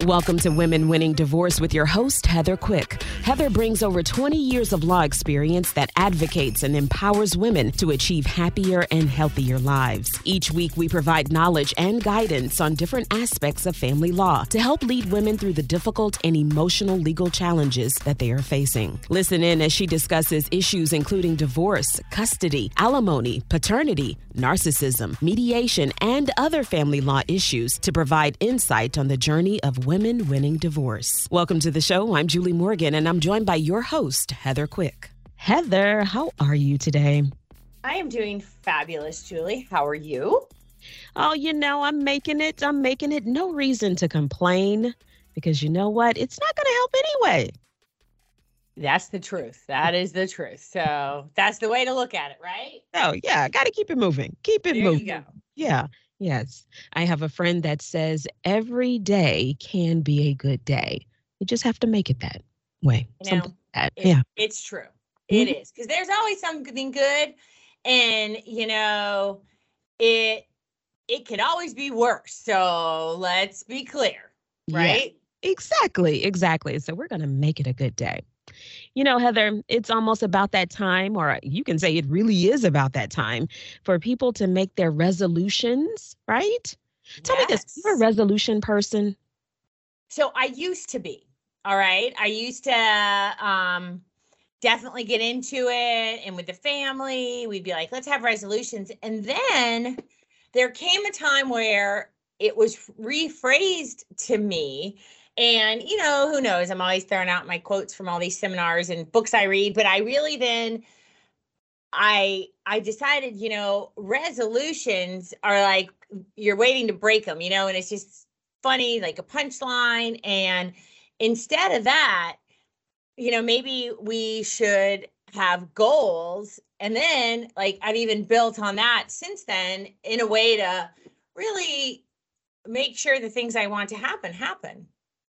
Welcome to Women Winning Divorce with your host, Heather Quick. Heather brings over 20 years of law experience that advocates and empowers women to achieve happier and healthier lives. Each week, we provide knowledge and guidance on different aspects of family law to help lead women through the difficult and emotional legal challenges that they are facing. Listen in as she discusses issues including divorce, custody, alimony, paternity, narcissism, mediation, and other family law issues to provide insight on the journey of women winning divorce. Welcome to the show. I'm Julie Morgan, and I'm joined by your host, Heather Quick. Heather, how are you today? I am doing fabulous, Julie. How are you? Oh, I'm making it. No reason to complain because you know what? It's not going to help anyway. That's the truth. That is the truth. So that's the way to look at it, right? Oh, yeah. Got to keep it moving. Keep it moving. There you go. Yeah. Yes. I have a friend that says every day can be a good day. You just have to make it that way. It's true. It is. Because there's always something good. And, it could always be worse. So let's be clear, right? Yeah, exactly. So we're going to make it a good day. Heather, it's almost about that time, or you can say it really is about that time for people to make their resolutions, right? Tell me this, you're a resolution person? So I used to be, all right? I used to definitely get into it. And with the family, we'd be like, let's have resolutions. And then there came a time where it was rephrased to me. And, who knows? I'm always throwing out my quotes from all these seminars and books I read. But I really then, I decided, resolutions are like you're waiting to break them, and it's just funny, like a punchline. And instead of that, maybe we should have goals. And then, like, I've even built on that since then in a way to really make sure the things I want to happen.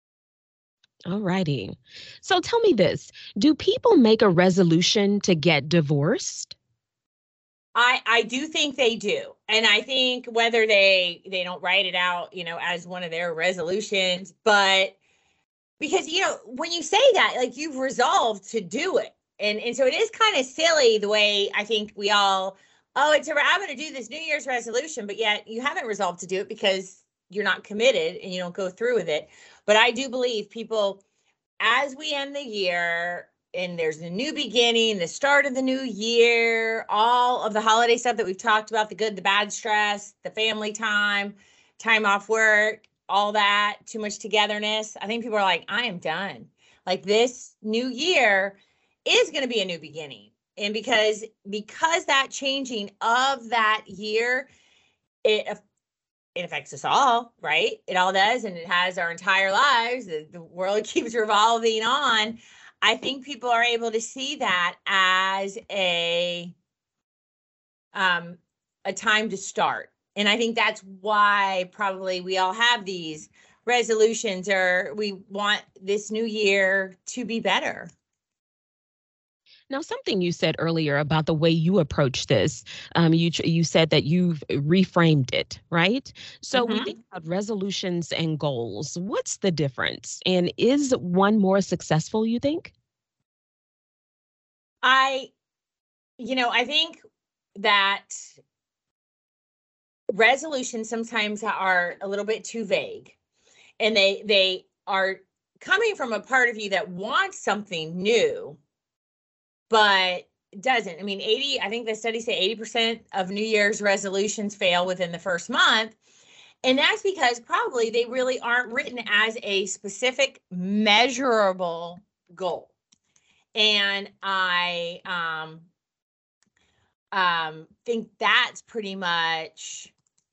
All righty. So tell me this, do people make a resolution to get divorced? I do think they do. And I think whether they don't write it out, as one of their resolutions, but because, when you say that, like you've resolved to do it. And so it is kind of silly the way I think we all, I'm going to do this New Year's resolution, but yet you haven't resolved to do it because you're not committed and you don't go through with it. But I do believe people, as we end the year and there's a new beginning, the start of the new year, all of the holiday stuff that we've talked about, the good, the bad stress, the family time off work, all that, too much togetherness. I think people are like, I am done. Like this new year is going to be a new beginning. And because that changing of that year, it affects us all, right? It all does. And it has our entire lives. The world keeps revolving on. I think people are able to see that as a time to start. And I think that's why probably we all have these resolutions, or we want this new year to be better. Now, something you said earlier about the way you approach this, you said that you've reframed it, right? So we think about resolutions and goals. What's the difference? And is one more successful, you think? I think that resolutions sometimes are a little bit too vague, and they are coming from a part of you that wants something new, but doesn't. I mean, I think the studies say 80% of New Year's resolutions fail within the first month. And that's because probably they really aren't written as a specific measurable goal. And I think that's pretty much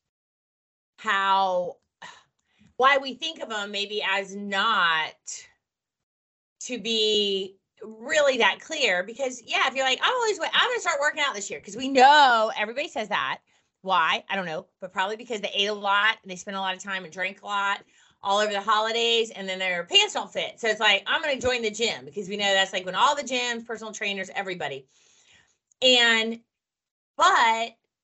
why we think of them maybe as not to be really that clear. Because if you're like, I'm going to start working out this year, because we know everybody says that. Why? I don't know, but probably because they ate a lot and they spent a lot of time and drank a lot all over the holidays, and then their pants don't fit. So it's like, I'm going to join the gym, because we know that's like when all the gyms, personal trainers, everybody. But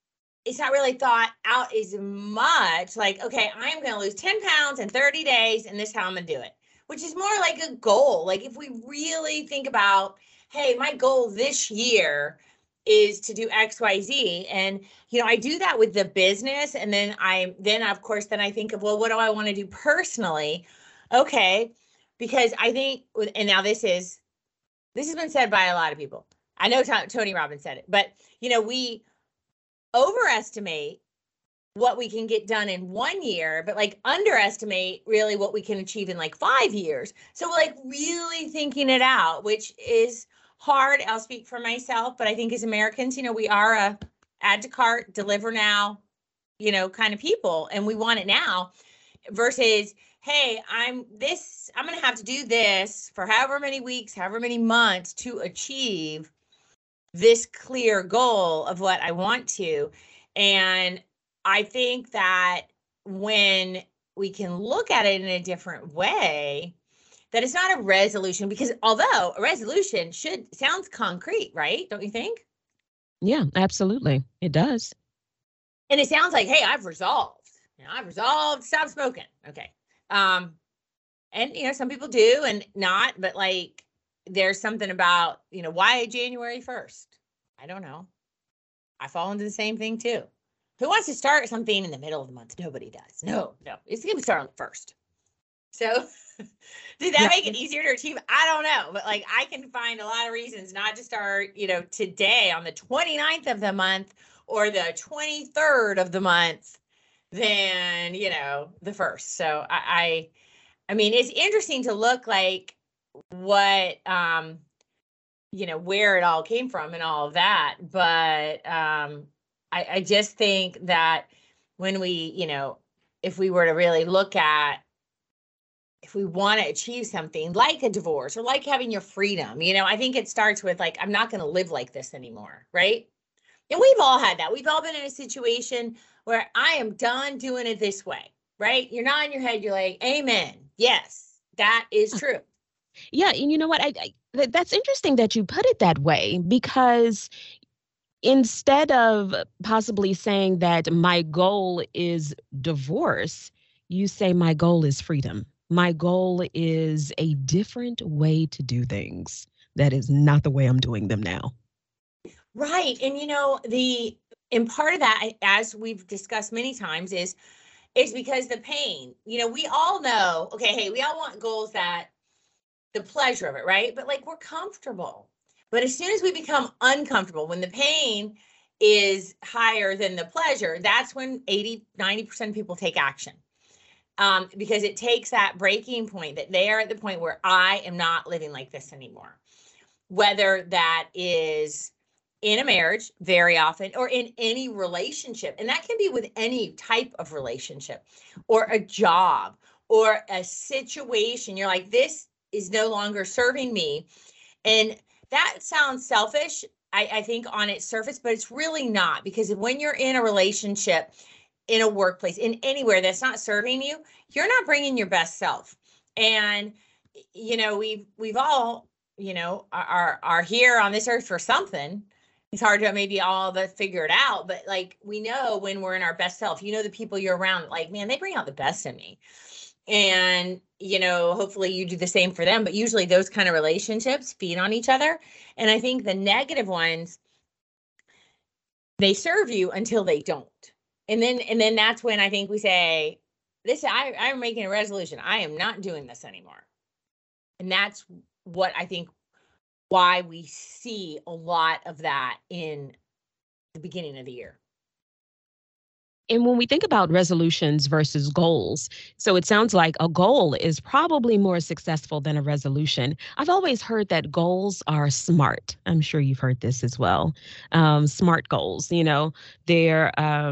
it's not really thought out as much. Like, okay, I'm going to lose 10 pounds in 30 days, and this is how I'm going to do it, which is more like a goal. Like, if we really think about, hey, my goal this year is to do XYZ. And, I do that with the business. And then of course, I think of, well, what do I want to do personally? Okay. Because I think, and now this has been said by a lot of people. I know Tony Robbins said it, but, we overestimate what we can get done in 1 year, but like underestimate really what we can achieve in like 5 years. So like really thinking it out, which is hard. I'll speak for myself, but I think as Americans, we are a add to cart, deliver now, kind of people, and we want it now versus, hey, I'm going to have to do this for however many weeks, however many months to achieve this clear goal of what I want to. And I think that when we can look at it in a different way, that it's not a resolution, because although a resolution sounds concrete, right? Don't you think? Yeah, absolutely. It does. And it sounds like, hey, I've resolved to stop smoking. Okay. And some people do and not, but like there's something about, why January 1st? I don't know. I fall into the same thing too. Who wants to start something in the middle of the month? Nobody does. No. It's going to start on the 1st. So did that make it easier to achieve? I don't know. But like I can find a lot of reasons not to start, today on the 29th of the month or the 23rd of the month than, the 1st. So I mean, it's interesting to look like what, where it all came from and all of that. But I just think that when we, if we were to really look at, if we want to achieve something like a divorce or like having your freedom, I think it starts with like, I'm not going to live like this anymore. Right. And we've all had that. We've all been in a situation where I am done doing it this way. Right. You're nodding your head. You're like, amen. Yes, that is true. Yeah. And you know what? That's interesting that you put it that way, because instead of possibly saying that my goal is divorce, you say my goal is freedom. My goal is a different way to do things. That is not the way I'm doing them now. Right. And, and part of that, as we've discussed many times, is because the pain, we all know, okay, hey, we all want goals that the pleasure of it, right? But like we're comfortable. But as soon as we become uncomfortable, when the pain is higher than the pleasure, that's when 90% of people take action. Because it takes that breaking point that they are at the point where I am not living like this anymore. Whether that is in a marriage very often or in any relationship. And that can be with any type of relationship or a job or a situation. You're like, this is no longer serving me. And that sounds selfish, I think, on its surface, but it's really not, because when you're in a relationship, in a workplace, in anywhere that's not serving you, you're not bringing your best self. And, we've all, are here on this earth for something. It's hard to maybe all of us figure it out, but like, we know when we're in our best self, the people you're around, like, man, they bring out the best in me. And, hopefully you do the same for them. But usually those kind of relationships feed on each other. And I think the negative ones, they serve you until they don't. And then that's when I think we say, I'm making a resolution. I am not doing this anymore. And that's what I think why we see a lot of that in the beginning of the year. And when we think about resolutions versus goals, so it sounds like a goal is probably more successful than a resolution. I've always heard that goals are smart. I'm sure you've heard this as well. Smart goals, they're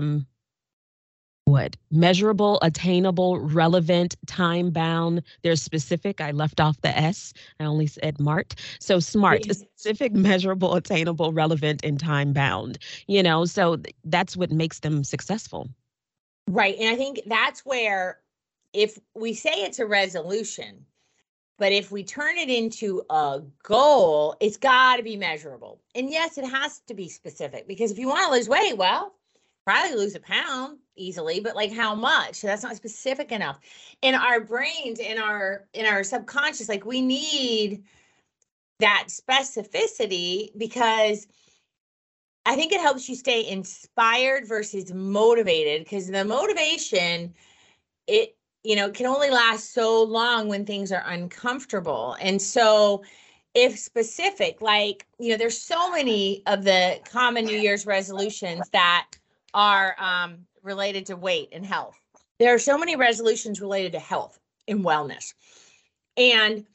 measurable, attainable, relevant, time bound. They're specific. I left off the S. I only said MART. So SMART, specific, measurable, attainable, relevant, and time bound. So that's what makes them successful. Right. And I think that's where, if we say it's a resolution, but if we turn it into a goal, it's got to be measurable. And yes, it has to be specific, because if you want to lose weight, well, probably lose a pound easily, but like how much? So that's not specific enough. In our brains, in our subconscious, like we need that specificity, because I think it helps you stay inspired versus motivated, because the motivation, it, can only last so long when things are uncomfortable. And so if specific, like, there's so many of the common New Year's resolutions that are related to weight and health. There are so many resolutions related to health and wellness. And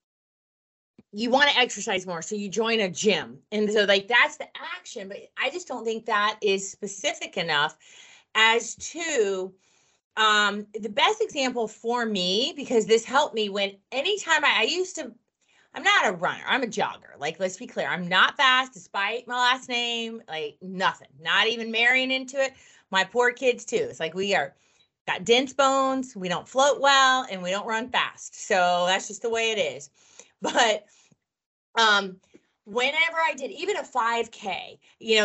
you want to exercise more, so you join a gym. And so like that's the action, but I just don't think that is specific enough as to the best example for me, because this helped me when anytime I'm not a runner, I'm a jogger. Like, let's be clear, I'm not fast despite my last name, like nothing, not even marrying into it. My poor kids too. It's like got dense bones, we don't float well, and we don't run fast. So that's just the way it is. But whenever I did even a 5K,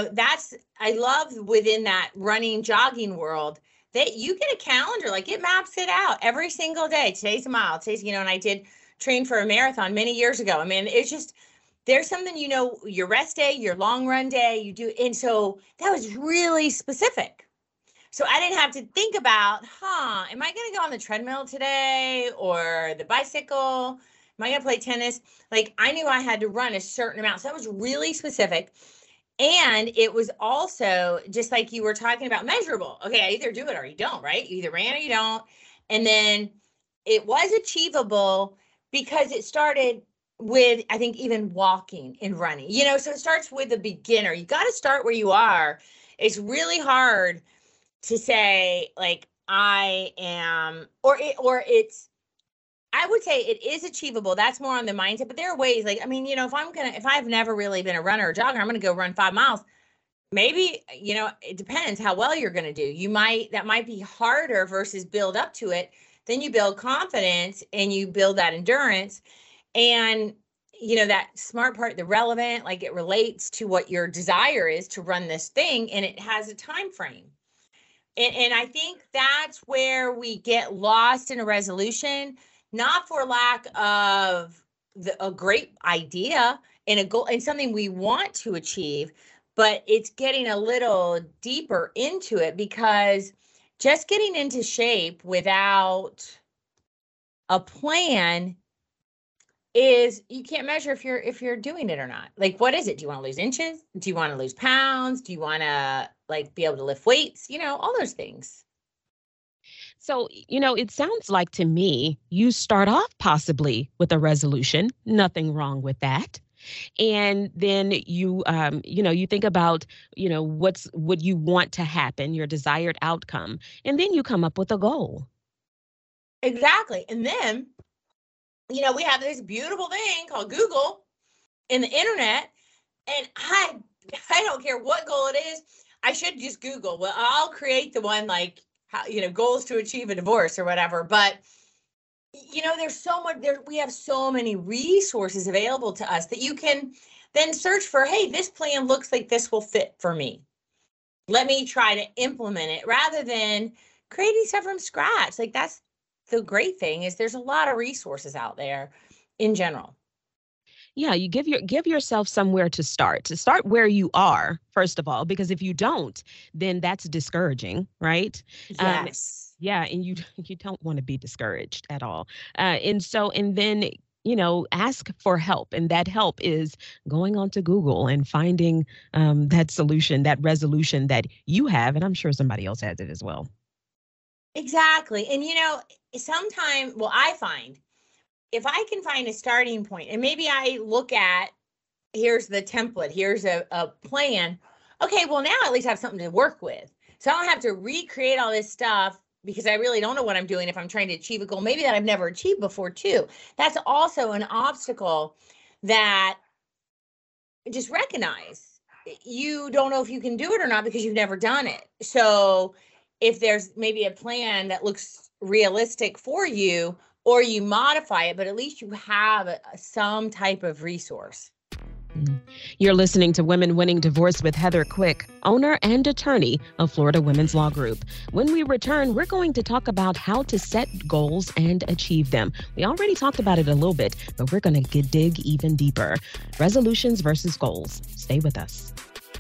I love within that running, jogging world that you get a calendar, like it maps it out every single day. Today's a mile, and I did train for a marathon many years ago. I mean, it's just, there's something, your rest day, your long run day, you do. And so that was really specific. So I didn't have to think about, am I going to go on the treadmill today or the bicycle? Am I going to play tennis? Like, I knew I had to run a certain amount. So that was really specific. And it was also just like you were talking about, measurable. Okay, I either do it or you don't, right? You either ran or you don't. And then it was achievable because it started with, I think, even walking and running, so it starts with the beginner. You got to start where you are. It's really hard to say like I am, I would say it is achievable. That's more on the mindset, but there are ways, like, I mean, if I've never really been a runner or jogger, I'm going to go run 5 miles. Maybe, it depends how well you're going to do. That might be harder versus build up to it. Then you build confidence and you build that endurance, and, that smart part, the relevant, like it relates to what your desire is to run this thing, and it has a time frame. And I think that's where we get lost in a resolution, not for lack of a great idea and a goal and something we want to achieve, but it's getting a little deeper into it, because just getting into shape without a plan is, you can't measure if you're doing it or not. Like, what is it? Do you want to lose inches? Do you want to lose pounds? Do you want to like be able to lift weights? All those things. So, it sounds like to me, you start off possibly with a resolution, nothing wrong with that. And then you think about, what you want to happen, your desired outcome, and then you come up with a goal. Exactly. And then, we have this beautiful thing called Google and the internet, and I don't care what goal it is. I should just Google. Well, I'll create the one like, how, goals to achieve a divorce or whatever. But, there's so much there. We have so many resources available to us that you can then search for, hey, this plan looks like this will fit for me. Let me try to implement it rather than creating stuff from scratch. Like, that's the great thing, is there's a lot of resources out there in general. Yeah, you give yourself somewhere to start where you are, first of all, because if you don't, then that's discouraging, right? Yes. Yeah, and you don't want to be discouraged at all. And then, ask for help. And that help is going onto Google and finding that solution, that resolution that you have. And I'm sure somebody else has it as well. Exactly. And, sometimes, I find if I can find a starting point, and maybe I look at, here's the template, here's a plan. Okay, well, now at least I have something to work with. So I don't have to recreate all this stuff, because I really don't know what I'm doing if I'm trying to achieve a goal, maybe that I've never achieved before too. That's also an obstacle that just recognize. You don't know if you can do it or not because you've never done it. So if there's maybe a plan that looks realistic for you, or you modify it, but at least you have some type of resource. Mm. You're listening to Women Winning Divorce with Heather Quick, owner and attorney of Florida Women's Law Group. When we return, we're going to talk about how to set goals and achieve them. We already talked about it a little bit, but we're going to dig even deeper. Resolutions versus goals. Stay with us.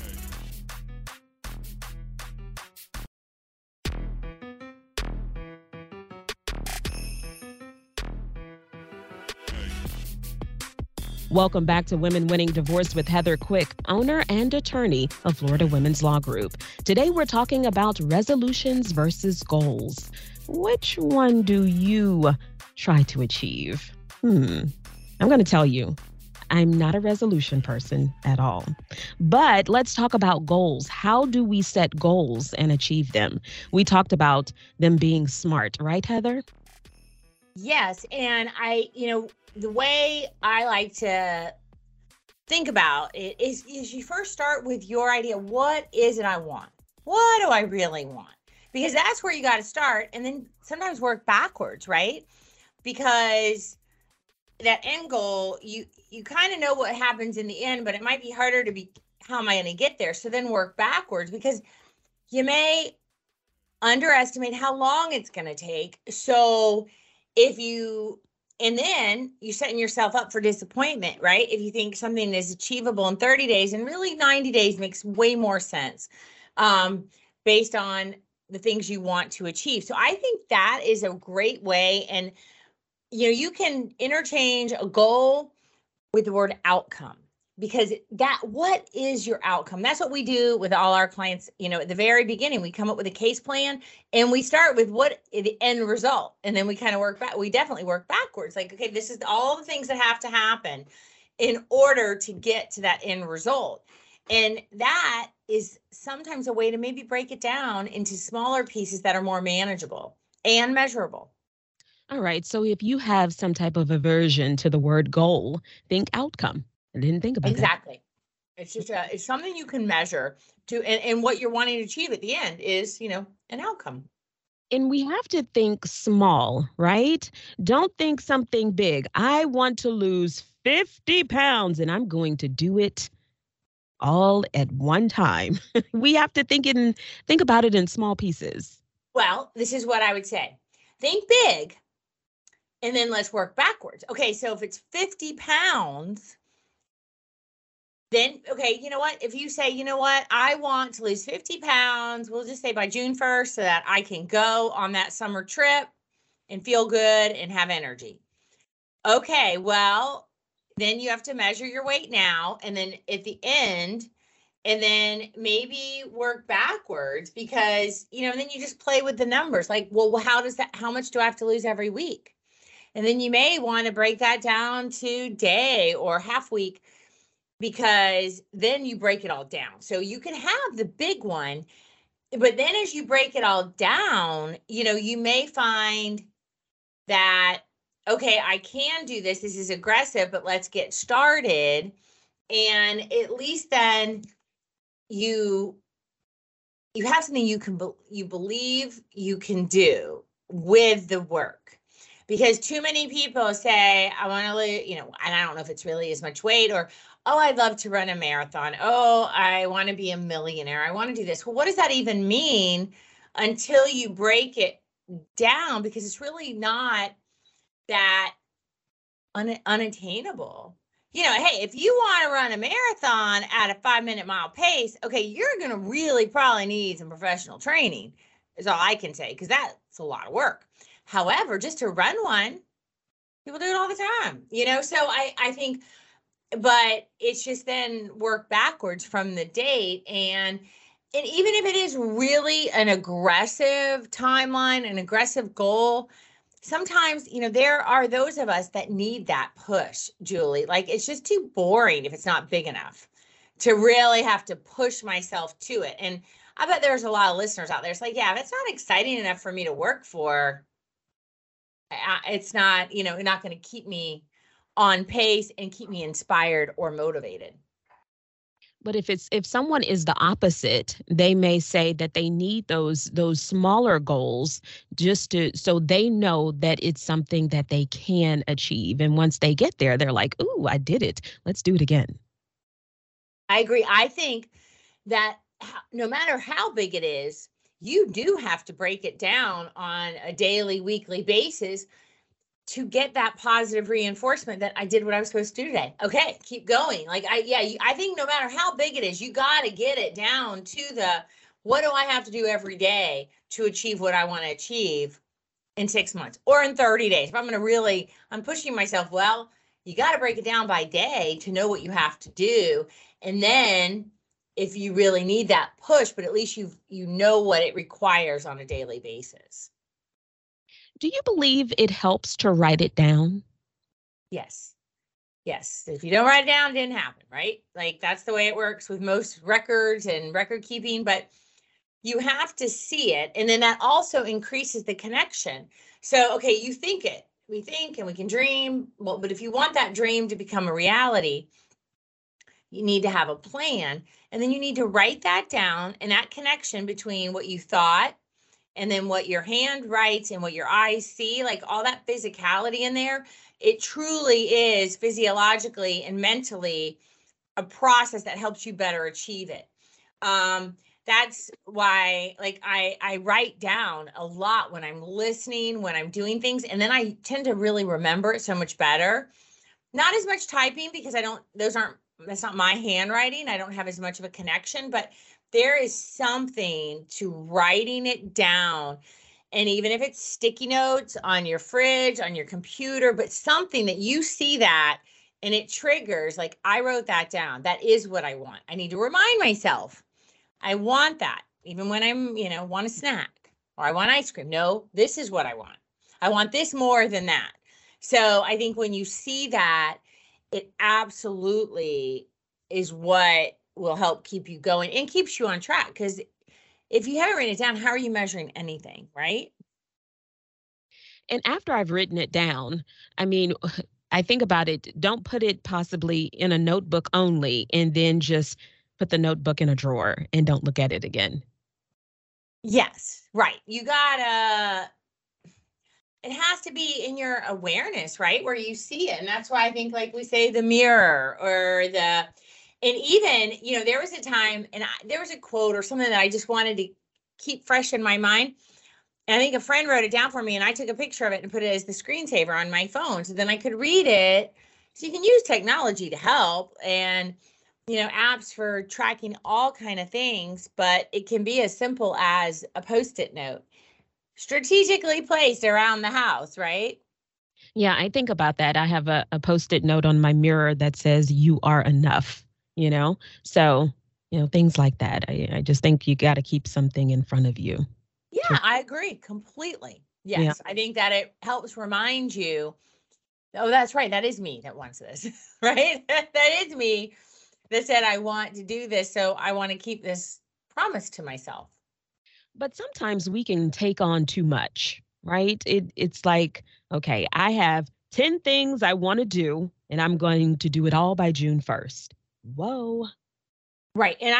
Welcome back to Women Winning Divorce with Heather Quick, owner and attorney of Florida Women's Law Group. Today, we're talking about resolutions versus goals. Which one do you try to achieve? I'm going to tell you, I'm not a resolution person at all. But let's talk about goals. How do we set goals and achieve them? We talked about them being smart, right, Heather? Yes. And the way I like to think about it is you first start with your idea. What is it I want? What do I really want? Because that's where you got to start, and then sometimes work backwards, right? Because that end goal, you kind of know what happens in the end, but it might be harder to be, how am I going to get there? So then work backwards, because you may underestimate how long it's going to take. So and then you're setting yourself up for disappointment, right? If you think something is achievable in 30 days, and really 90 days makes way more sense based on the things you want to achieve. So I think that is a great way. And, you can interchange a goal with the word outcome, because what is your outcome? That's what we do with all our clients. At the very beginning, we come up with a case plan, and we start with what the end result. And then we kind of work back. We definitely work backwards. Like, okay, this is all the things that have to happen in order to get to that end result. And that is sometimes a way to maybe break it down into smaller pieces that are more manageable and measurable. All right. So if you have some type of aversion to the word goal, think outcome. I didn't think about that. Exactly. It's just it's something you can measure and what you're wanting to achieve at the end is, an outcome. And we have to think small, right? Don't think something big. I want to lose 50 pounds and I'm going to do it all at one time. We have to think about it in small pieces. Well, this is what I would say. Think big, and then let's work backwards. Okay, so if it's 50 pounds, then, okay, you know what? If you say, I want to lose 50 pounds, we'll just say by June 1st, so that I can go on that summer trip and feel good and have energy. Okay, well, then you have to measure your weight now, and then at the end, and then maybe work backwards, because, then you just play with the numbers. Like, well, how much do I have to lose every week? And then you may want to break that down to day or half week, because then you break it all down. So you can have the big one, but then as you break it all down, you may find that, okay, I can do this. This is aggressive, but let's get started. And at least then you have something you believe you can do with the work. Because too many people say, I want to lose, and I don't know if it's really as much weight, or, oh, I'd love to run a marathon. Oh, I want to be a millionaire. I want to do this. Well, what does that even mean until you break it down? Because it's really not that unattainable. Hey, if you want to run a marathon at a 5-minute mile pace, okay, you're going to really probably need some professional training, is all I can say, because that's a lot of work. However, just to run one, people do it all the time, so I think, but it's just then work backwards from the date. And even if it is really an aggressive timeline, an aggressive goal, sometimes, there are those of us that need that push, Julie. Like, it's just too boring if it's not big enough to really have to push myself to it. And I bet there's a lot of listeners out there. It's like, yeah, if it's not exciting enough for me to work for, it's not, not going to keep me on pace and keep me inspired or motivated. But if someone is the opposite, they may say that they need those smaller goals so they know that it's something that they can achieve. And once they get there, they're like, ooh, I did it. Let's do it again. I agree. I think that no matter how big it is, you do have to break it down on a daily, weekly basis to get that positive reinforcement that I did what I was supposed to do today. Okay, keep going. Like I think no matter how big it is, you got to get it down to the, what do I have to do every day to achieve what I want to achieve in 6 months or in 30 days? If I'm going to really, I'm pushing myself. Well, you got to break it down by day to know what you have to do. And then if you really need that push, but at least you know what it requires on a daily basis. Do you believe it helps to write it down? Yes. Yes. If you don't write it down, it didn't happen, right? Like that's the way it works with most records and record keeping, but you have to see it. And then that also increases the connection. So, okay, you think it, we think and we can dream. Well, but if you want that dream to become a reality, you need to have a plan. And then you need to write that down, and that connection between what you thought and then what your hand writes and what your eyes see, like all that physicality in there, it truly is physiologically and mentally a process that helps you better achieve it. That's why, like, I write down a lot when I'm listening, when I'm doing things, and then I tend to really remember it so much better. Not as much typing because that's not my handwriting. I don't have as much of a connection, but there is something to writing it down. And even if it's sticky notes on your fridge, on your computer, but something that you see that and it triggers, like, I wrote that down. That is what I want. I need to remind myself. I want that. Even when I'm, want a snack or I want ice cream. No, this is what I want. I want this more than that. So I think when you see that, it absolutely is what will help keep you going and keeps you on track. Because if you haven't written it down, how are you measuring anything, right? And after I've written it down, I mean, I think about it, don't put it possibly in a notebook only and then just put the notebook in a drawer and don't look at it again. Yes, right. It has to be in your awareness, right? Where you see it. And that's why I think, like we say, the mirror and even, there was a time and there was a quote or something that I just wanted to keep fresh in my mind. And I think a friend wrote it down for me and I took a picture of it and put it as the screensaver on my phone. So then I could read it. So you can use technology to help and, apps for tracking all kind of things, but it can be as simple as a Post-it note strategically placed around the house, right? Yeah, I think about that. I have a Post-it note on my mirror that says, "You are enough," So, things like that. I just think you got to keep something in front of you. Yeah, I agree completely. Yes, yeah. I think that it helps remind you, oh, that's right. That is me that wants this, right? That is me that said, I want to do this. So I want to keep this promise to myself. But sometimes we can take on too much, right? It's like, okay, I have 10 things I want to do, and I'm going to do it all by June 1st. Whoa. Right. And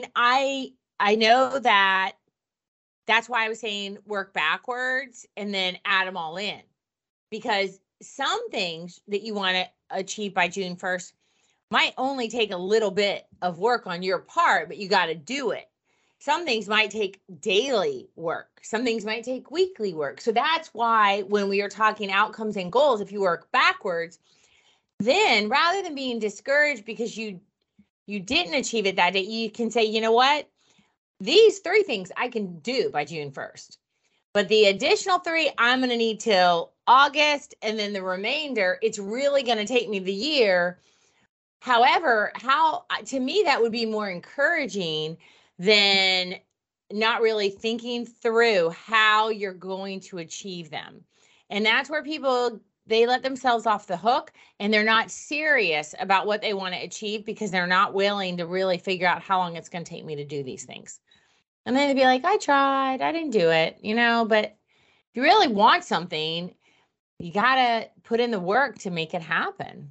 I know that that's why I was saying work backwards and then add them all in, because some things that you want to achieve by June 1st might only take a little bit of work on your part, but you got to do it. Some things might take daily work. Some things might take weekly work. So that's why when we are talking outcomes and goals, if you work backwards, then rather than being discouraged because you didn't achieve it that day, you can say, you know what? These 3 things I can do by June 1st. But the additional 3, I'm going to need till August. And then the remainder, it's really going to take me the year. However, to me, that would be more encouraging than not really thinking through how you're going to achieve them. And that's where people, they let themselves off the hook and they're not serious about what they want to achieve because they're not willing to really figure out how long it's going to take me to do these things. And then they'd be like, I tried, I didn't do it, but if you really want something, you got to put in the work to make it happen.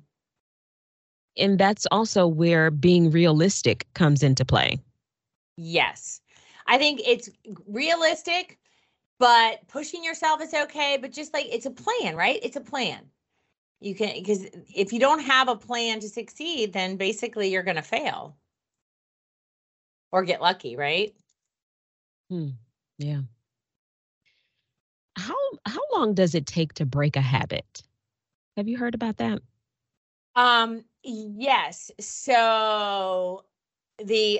And that's also where being realistic comes into play. Yes. I think it's realistic, but pushing yourself is okay. But just like, it's a plan, right? It's a plan. Because if you don't have a plan to succeed, then basically you're going to fail. or get lucky, right? Hmm. Yeah. How how long does it take to break a habit? Have you heard about that? Yes. So the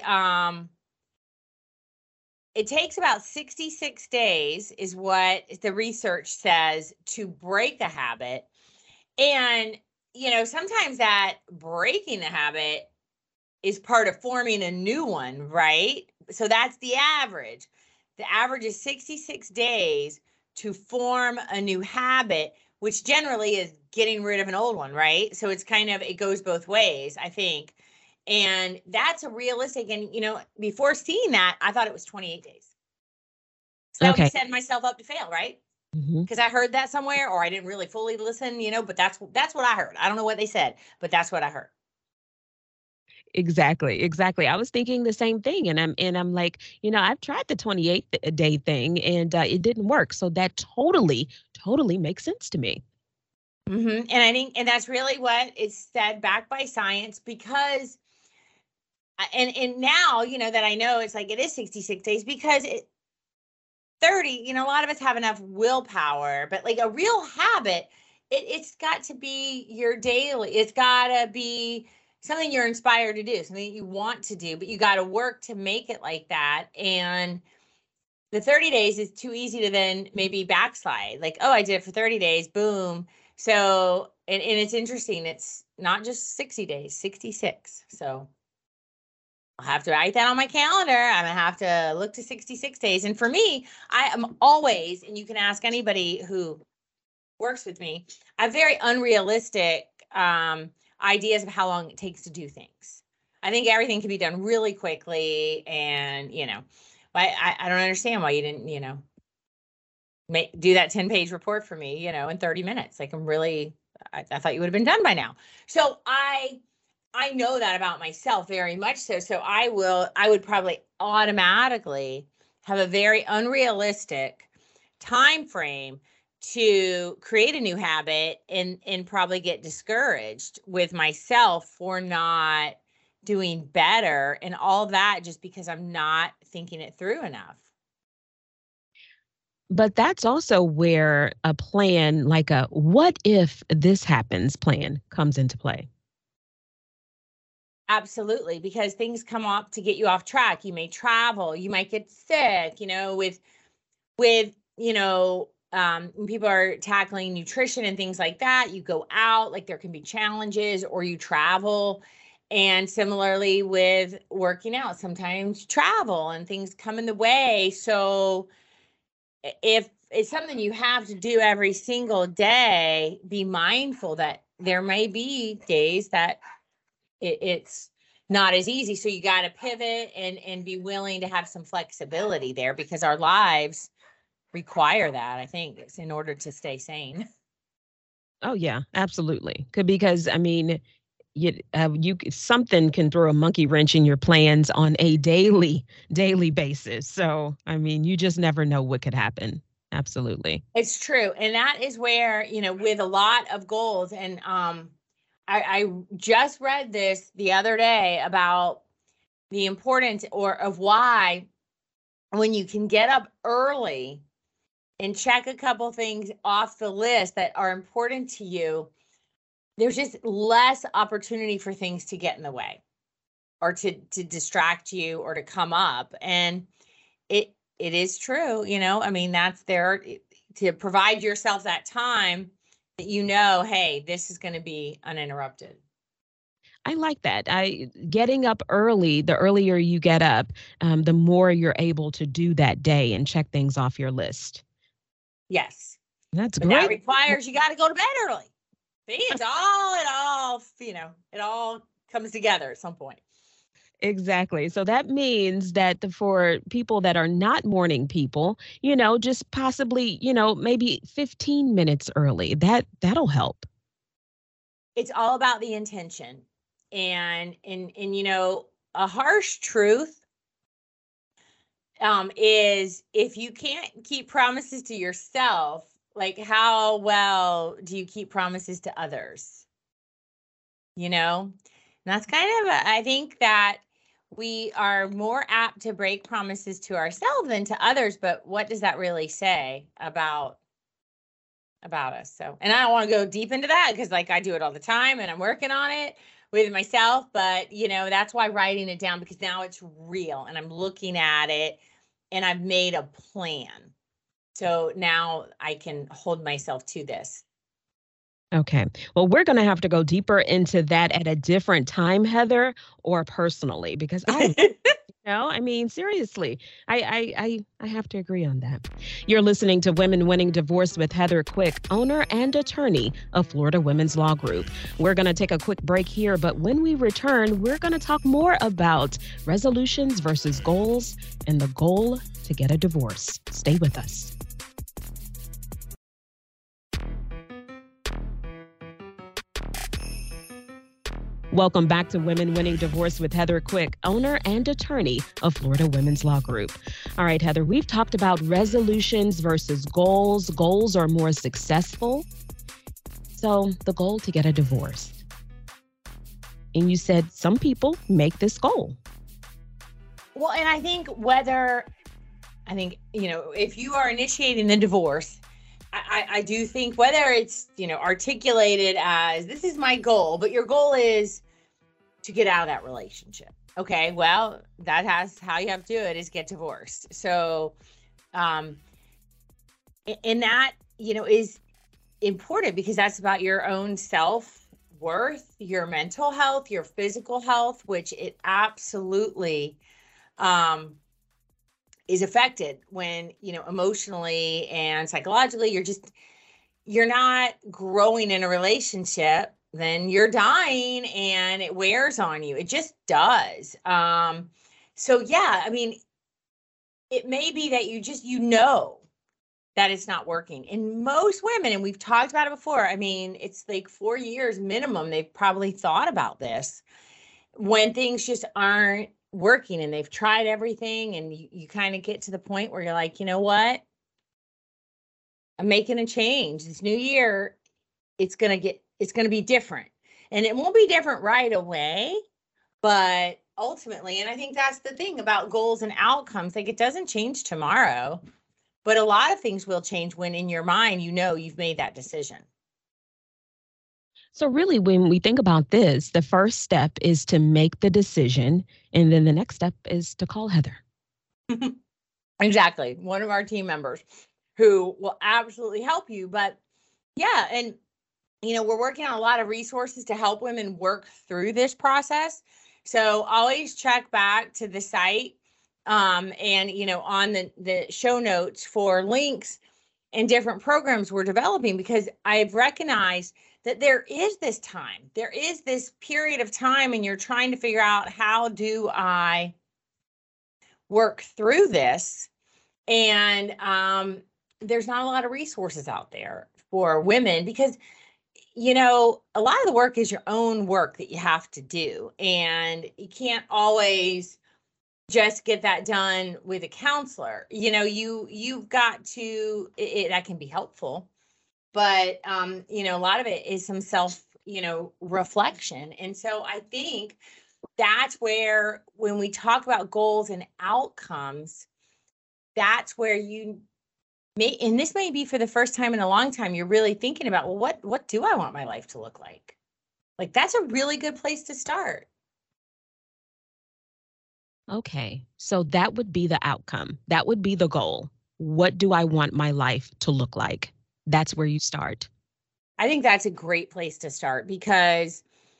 it takes about 66 days is what the research says to break a habit. And sometimes that breaking the habit is part of forming a new one, right? So that's the average. The average is 66 days to form a new habit, which generally is getting rid of an old one, right? So it's kind of, it goes both ways, I think. And that's a realistic. And, before seeing that, I thought it was 28 days. So that would be Okay. setting myself up to fail, right? Mhm. Because I heard that somewhere, or I didn't really fully listen, but that's what I heard. I don't know what they said, but that's what I heard. Exactly, exactly. I was thinking the same thing, and I'm like, I've tried the 28-day thing, and it didn't work. So that totally makes sense to me. And I think, and that's really what is said back by science, because, and now, that I know it's like, it is 66 days because 30, a lot of us have enough willpower, but like a real habit, it's got to be your daily, it's got to be something you're inspired to do, something you want to do, but you got to work to make it like that. And the 30 days is too easy to then maybe backslide. Like, oh, I did it for 30 days, boom. So, and it's interesting. It's not just 60 days, 66. So I'll have to write that on my calendar. I'm going to have to look to 66 days. And for me, I am always, and you can ask anybody who works with me, I have very unrealistic ideas of how long it takes to do things. I think everything can be done really quickly. And, I don't understand why you didn't, do that 10-page report for me, in 30 minutes. Like, I thought you would have been done by now. So I know that about myself very much so. So I would probably automatically have a very unrealistic time frame to create a new habit, and probably get discouraged with myself for not doing better and all that, just because I'm not thinking it through enough. But that's also where a plan, like a what if this happens plan, comes into play. Absolutely, because things come up to get you off track. You may travel, you might get sick, with when people are tackling nutrition and things like that, you go out, like there can be challenges, or you travel. And similarly with working out, sometimes travel and things come in the way. So if it's something you have to do every single day, be mindful that there may be days that it's not as easy. So you got to pivot and be willing to have some flexibility there, because our lives require that, I think, in order to stay sane. Oh yeah, absolutely. Because I mean, something can throw a monkey wrench in your plans on a daily basis. So I mean, you just never know what could happen. Absolutely. It's true. And that is where, with a lot of goals, and I just read this the other day about the importance of why, when you can get up early and check a couple things off the list that are important to you, there's just less opportunity for things to get in the way, or to distract you, or to come up. And it is true, I mean, that's there to provide yourself that time that, hey, this is going to be uninterrupted. I like that. I Getting up early, the earlier you get up, the more you're able to do that day and check things off your list. Yes. That's But that great. requires you got to go to bed early. See, it all comes together at some point. Exactly. So that means that for people that are not morning people, just possibly, maybe 15 minutes early. That'll help. It's all about the intention. And a harsh truth is, if you can't keep promises to yourself, like, how well do you keep promises to others? And that's kind of, I think that we are more apt to break promises to ourselves than to others. But what does that really say about us? So, and I don't want to go deep into that because like I do it all the time and I'm working on it with myself, but that's why writing it down, because now it's real and I'm looking at it and I've made a plan. So now I can hold myself to this. Okay. Well, we're going to have to go deeper into that at a different time, Heather, or personally, because I mean, seriously, I have to agree on that. You're listening to Women Winning Divorce with Heather Quick, owner and attorney of Florida Women's Law Group. We're going to take a quick break here, but when we return, we're going to talk more about resolutions versus goals and the goal to get a divorce. Stay with us. Welcome back to Women Winning Divorce with Heather Quick, owner and attorney of Florida Women's Law Group. All right, Heather, we've talked about resolutions versus goals. Goals are more successful. So the goal to get a divorce. And you said some people make this goal. Well, and I think if you are initiating the divorce, I do think whether it's, articulated as this is my goal, but your goal is to get out of that relationship. Okay, well, that's how you have to do it, is get divorced. So, and that, is important because that's about your own self-worth, your mental health, your physical health, which it absolutely, is affected when, emotionally and psychologically, you're not growing in a relationship, then you're dying and it wears on you. It just does. So yeah, I mean, it may be that that it's not working. And most women, and we've talked about it before, I mean, it's like 4 years minimum, they've probably thought about this when things just aren't working and they've tried everything, and you kind of get to the point where you're like, you know what? I'm making a change. This new year, it's going to be different. And it won't be different right away, but ultimately, and I think that's the thing about goals and outcomes, like it doesn't change tomorrow, but a lot of things will change when in your mind, you've made that decision. So really, when we think about this, the first step is to make the decision. And then the next step is to call Heather. Exactly. One of our team members who will absolutely help you. But yeah, and, we're working on a lot of resources to help women work through this process. So always check back to the site and, on the show notes for links and different programs we're developing, because I've recognized that there is this period of time, and you're trying to figure out, how do I work through this? And there's not a lot of resources out there for women, because, a lot of the work is your own work that you have to do. And you can't always just get that done with a counselor. You've got to, that can be helpful. But, a lot of it is some self, reflection. And so I think that's where, when we talk about goals and outcomes, that's where and this may be for the first time in a long time, you're really thinking about, well, what do I want my life to look like? Like, that's a really good place to start. Okay, so that would be the outcome. That would be the goal. What do I want my life to look like? That's where you start. I think that's a great place to start, because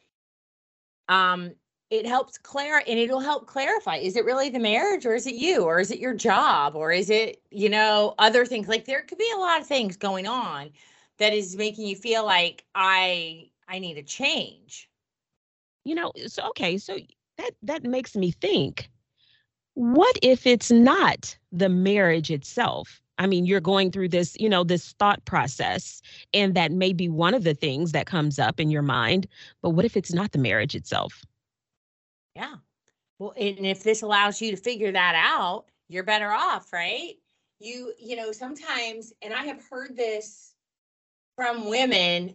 it helps it'll help clarify. Is it really the marriage, or is it you, or is it your job, or is it, other things? Like, there could be a lot of things going on that is making you feel like I need a change. So that makes me think, what if it's not the marriage itself? I mean, you're going through this, this thought process, and that may be one of the things that comes up in your mind. But what if it's not the marriage itself? Yeah. Well, and if this allows you to figure that out, you're better off, right? Sometimes, and I have heard this from women,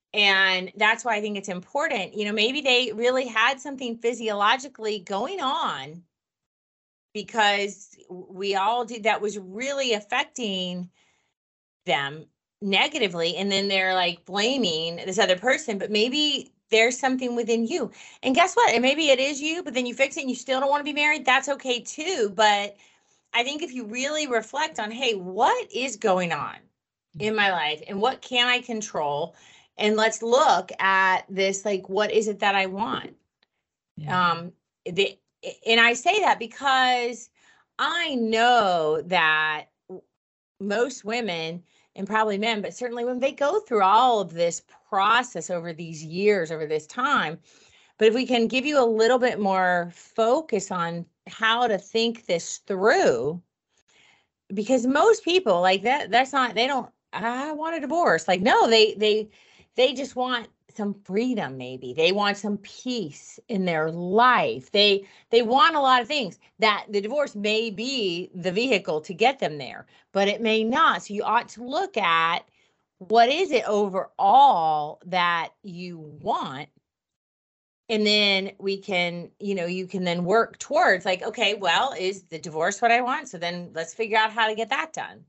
And that's why I think it's important. Maybe they really had something physiologically going on because we all did that was really affecting them negatively. And then they're like blaming this other person, but maybe there's something within you. And guess what? And maybe it is you, but then you fix it and you still don't want to be married. That's okay too. But I think if you really reflect on, hey, what is going on in my life and what can I control? And let's look at this, like, what is it that I want? Yeah. And I say that because I know that most women, and probably men, but certainly when they go through all of this process over these years, over this time, but if we can give you a little bit more focus on how to think this through, because most people like that's not, they don't, I want a divorce. Like, no, they just want some freedom. Maybe they want some peace in their life. They want a lot of things. That the divorce may be the vehicle to get them there, but it may not. So you ought to look at what is it overall that you want. And then we can, you can then work towards like, okay, well, is the divorce what I want? So then let's figure out how to get that done.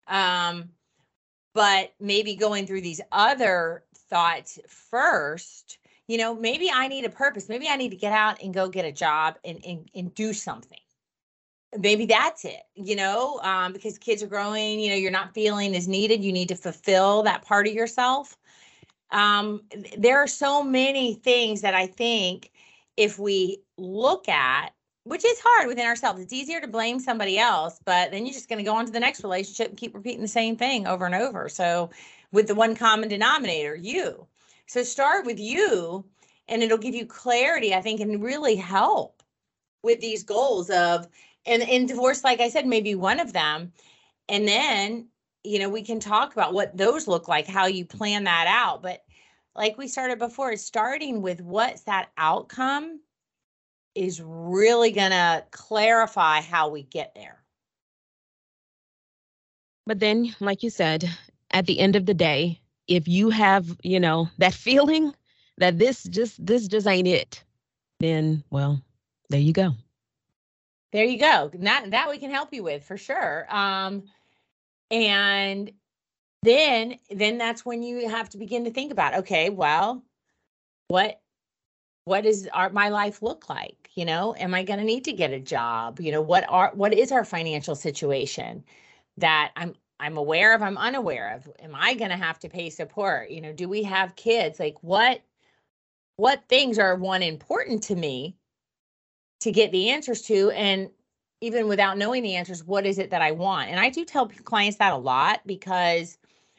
But maybe going through these other thoughts first, maybe I need a purpose. Maybe I need to get out and go get a job and do something. Maybe that's it, because kids are growing, you're not feeling as needed. You need to fulfill that part of yourself. There are so many things that I think if we look at, which is hard within ourselves, it's easier to blame somebody else, but then you're just going to go on to the next relationship and keep repeating the same thing over and over. So with the one common denominator, you. So start with you, and it'll give you clarity, I think, and really help with these goals of, and in divorce, like I said, maybe one of them. And then we can talk about what those look like, how you plan that out. But like we started before, starting with what's that outcome is really going to clarify how we get there. But then, like you said, at the end of the day, if you have, that feeling that this just ain't it, then, well, there you go. There you go. That we can help you with for sure. And then that's when you have to begin to think about, okay, well, what does my life look like? Am I going to need to get a job? What is our financial situation that I'm aware of, I'm unaware of? Am I going to have to pay support? Do we have kids? Like what things are important to me to get the answers to? And even without knowing the answers, what is it that I want? And I do tell clients that a lot, because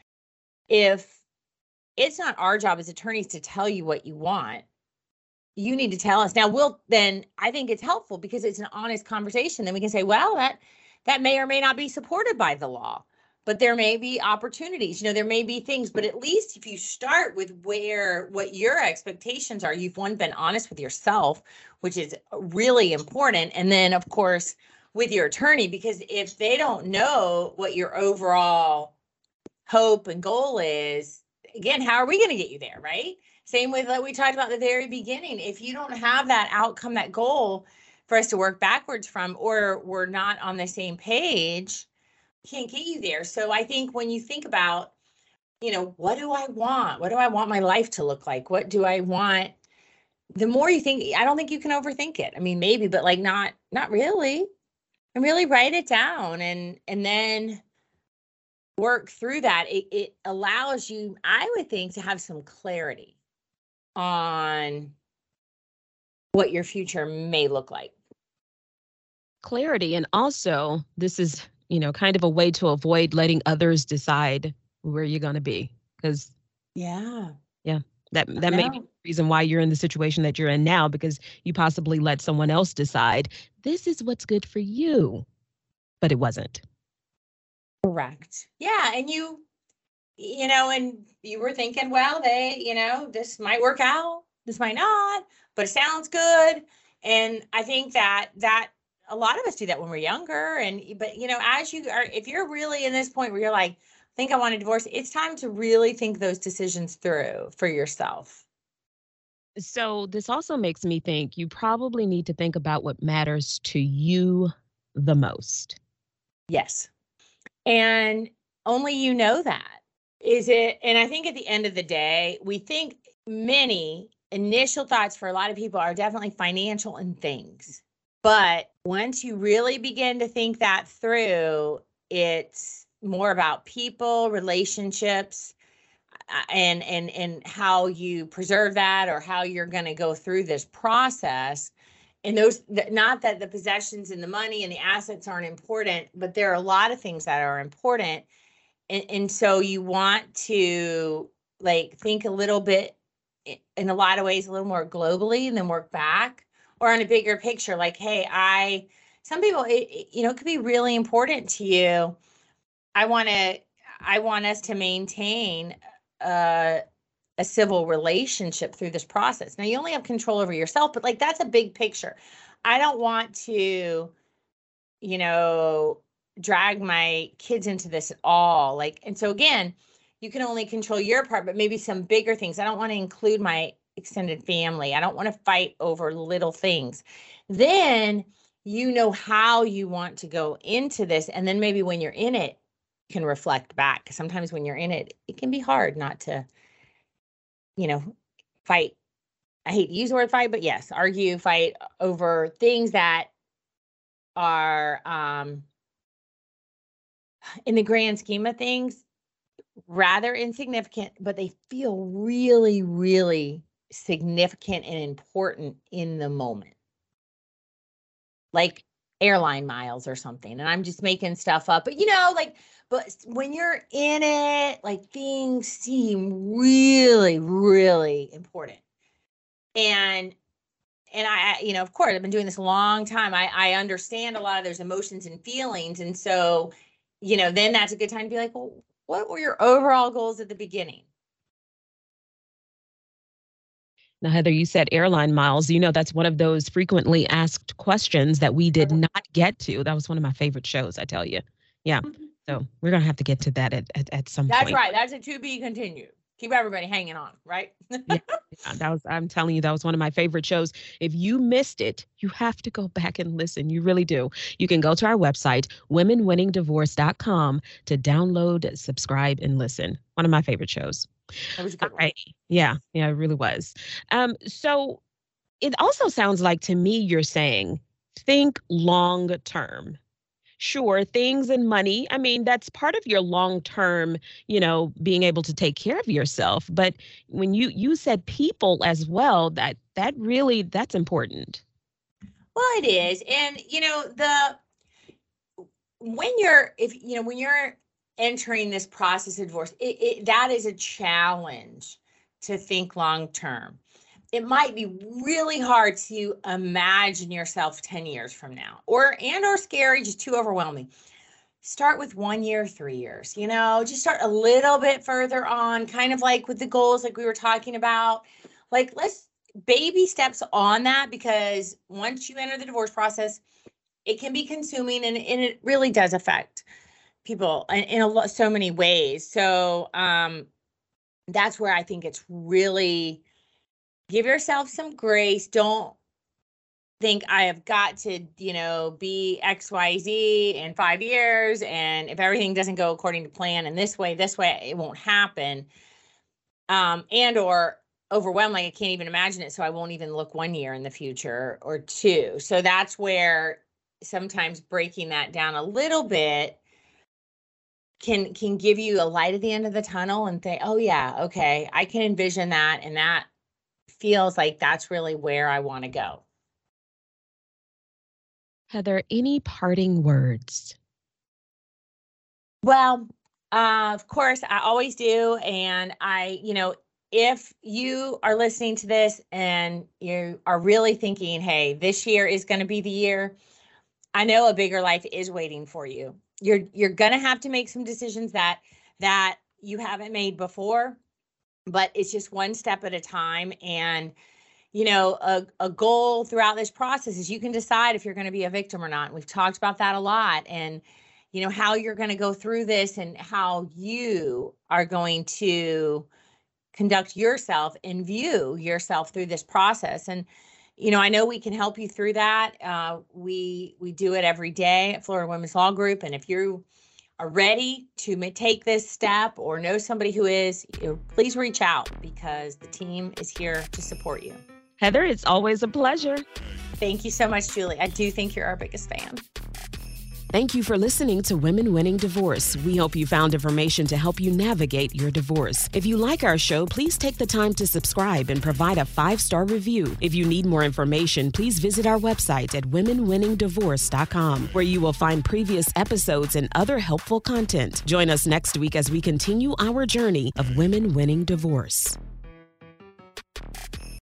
if it's not our job as attorneys to tell you what you want, you need to tell us. Now, then I think it's helpful because it's an honest conversation. Then we can say, well, that may or may not be supported by the law, but there may be opportunities, there may be things, but at least if you start with what your expectations are, you've been honest with yourself, which is really important. And then of course, with your attorney, because if they don't know what your overall hope and goal is, again, how are we going to get you there? Right. Same with what we talked about at the very beginning. If you don't have that outcome, that goal for us to work backwards from, or we're not on the same page, can't get you there. So I think when you think about, what do I want? What do I want my life to look like? What do I want? The more you think, I don't think you can overthink it. I mean, maybe, but like not really. And really write it down and then work through that. It allows you, I would think, to have some clarity on what your future may look like. Clarity. And also, this is, kind of a way to avoid letting others decide where you're going to be. Because that may be the reason why you're in the situation that you're in now, because you possibly let someone else decide this is what's good for you, but it wasn't. Correct. Yeah. And and you were thinking, well, this might work out, this might not, but it sounds good. And I think that a lot of us do that when we're younger. But as you are, if you're really in this point where you're like, think I want a divorce. It's time to really think those decisions through for yourself. So this also makes me think you probably need to think about what matters to you the most. Yes. And only you know that. Is it? And I think at the end of the day, we think many initial thoughts for a lot of people are definitely financial and things. But once you really begin to think that through, it's more about people, relationships, and how you preserve that, or how you're going to go through this process. And those, not that the possessions and the money and the assets aren't important, but there are a lot of things that are important. And so you want to like think a little bit, in a lot of ways, a little more globally, and then work back, or on a bigger picture. Like, hey, some people, it could be really important to you. I want us to maintain a civil relationship through this process. Now, you only have control over yourself, but like, that's a big picture. I don't want to, drag my kids into this at all. Like, and so again, you can only control your part, but maybe some bigger things. I don't want to include my extended family. I don't want to fight over little things. Then you know how you want to go into this. And then maybe when you're in it, you can reflect back. Sometimes when you're in it, it can be hard not to, fight. I hate to use the word fight, but yes, argue, fight over things that are, in the grand scheme of things, rather insignificant, but they feel really, really significant and important in the moment. Like airline miles or something. And I'm just making stuff up, but but when you're in it, like, things seem really, really important. And I, of course, I've been doing this a long time. I understand a lot of those emotions and feelings. And so, then that's a good time to be like, well, what were your overall goals at the beginning? Now, Heather, you said airline miles. That's one of those frequently asked questions that we did not get to. That was one of my favorite shows, I tell you. Yeah. So we're going to have to get to that at some point. That's right. That's a to be continued. Keep everybody hanging on, right? Yeah, I'm telling you, that was one of my favorite shows. If you missed it, you have to go back and listen. You really do. You can go to our website, womenwinningdivorce.com, to download, subscribe, and listen. One of my favorite shows. That was a good one. Right. Yeah, it really was. So it also sounds like, to me, you're saying think long term. Sure, things and money, I mean, that's part of your long term, being able to take care of yourself. But when you said people as well, that's important. Well, it is. And when you're entering this process of divorce, that is a challenge to think long term. It might be really hard to imagine yourself 10 years from now, or scary, just too overwhelming. Start with 1 year, 3 years, just start a little bit further on, kind of like with the goals, like we were talking about. Like, let's baby steps on that, because once you enter the divorce process, it can be consuming, and it really does affect people in so many ways. So that's where I think it's really, give yourself some grace. Don't think I have got to, be XYZ in 5 years. And if everything doesn't go according to plan and this way, it won't happen. Or overwhelmed, like I can't even imagine it, so I won't even look 1 year in the future or 2. So that's where sometimes breaking that down a little bit can give you a light at the end of the tunnel, and say, oh yeah, okay, I can envision that, and that feels like that's really where I want to go. Heather, any parting words? Well, of course, I always do. And if you are listening to this and you are really thinking, hey, this year is going to be the year, I know a bigger life is waiting for you. You're going to have to make some decisions that you haven't made before, but it's just one step at a time. And, a goal throughout this process is you can decide if you're going to be a victim or not. We've talked about that a lot. And, how you're going to go through this and how you are going to conduct yourself and view yourself through this process. And, I know we can help you through that. We do it every day at Florida Women's Law Group. And if you are ready to take this step or know somebody who is, please reach out, because the team is here to support you. Heather, it's always a pleasure. Thank you so much, Julie. I do think you're our biggest fan. Thank you for listening to Women Winning Divorce. We hope you found information to help you navigate your divorce. If you like our show, please take the time to subscribe and provide a 5-star review. If you need more information, please visit our website at womenwinningdivorce.com, where you will find previous episodes and other helpful content. Join us next week as we continue our journey of women winning divorce.